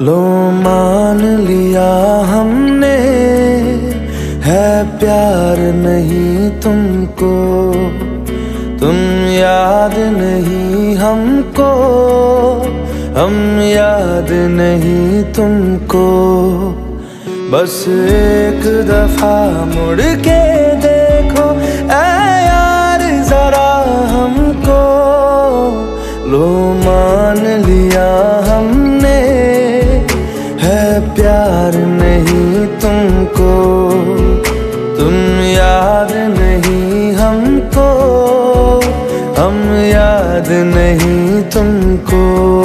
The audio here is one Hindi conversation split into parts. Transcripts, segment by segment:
लो मान लिया हमने, है प्यार नहीं तुमको, तुम याद नहीं हमको, हम याद नहीं तुमको। बस एक दफा मुड़ के देखो ऐ यार जरा हमको, लो मान लिया हमने, है प्यार नहीं तुमको, तुम याद नहीं हमको, हम याद नहीं तुमको।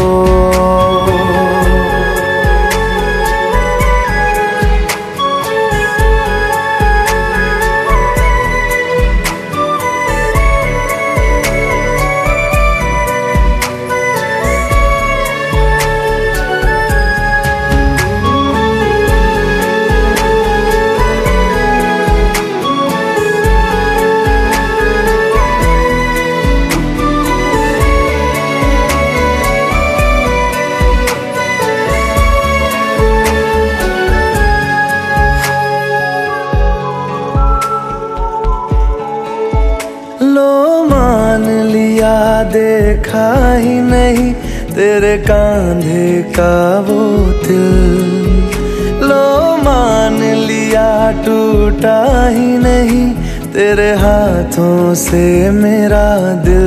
लो मान लिया देखा ही नहीं तेरे कांधे का वो दिल, लो मान लिया टूटा ही नहीं तेरे हाथों से मेरा दिल।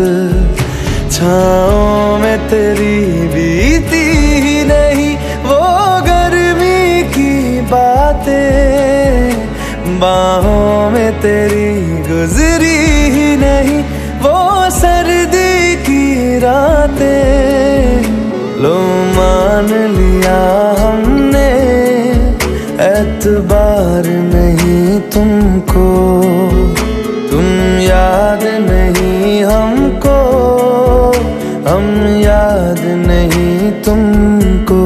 छाँव में तेरी बीती ही नहीं वो गर्मी की बातें, बाहों में तेरी गुजरी ही नहीं वो सर्दी की रातें। लो मान लिया हमने, एतबार नहीं तुमको, तुम याद नहीं हमको, हम याद नहीं तुमको।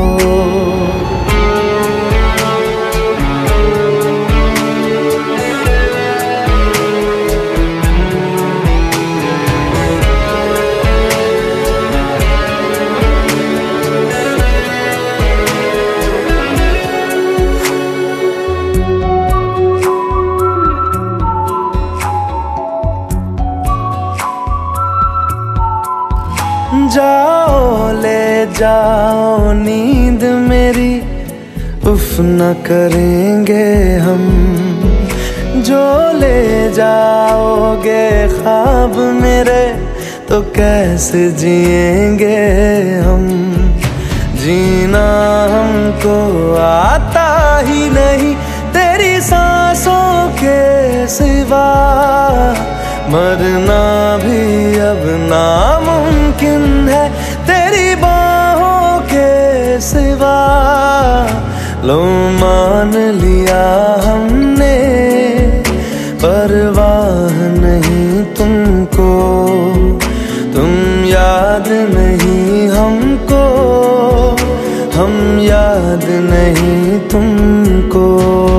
जाओ ले जाओ नींद मेरी, उफ न करेंगे हम, जो ले जाओगे ख्वाब मेरे तो कैसे जिएंगे हम। जीना हमको आता ही नहीं तेरी सांसों के सिवा, मरना भी अब नामुमकिन है तेरी बाहों के सिवा। लो मान लिया हमने, परवाह नहीं तुमको, तुम याद नहीं हमको, हम याद नहीं तुमको।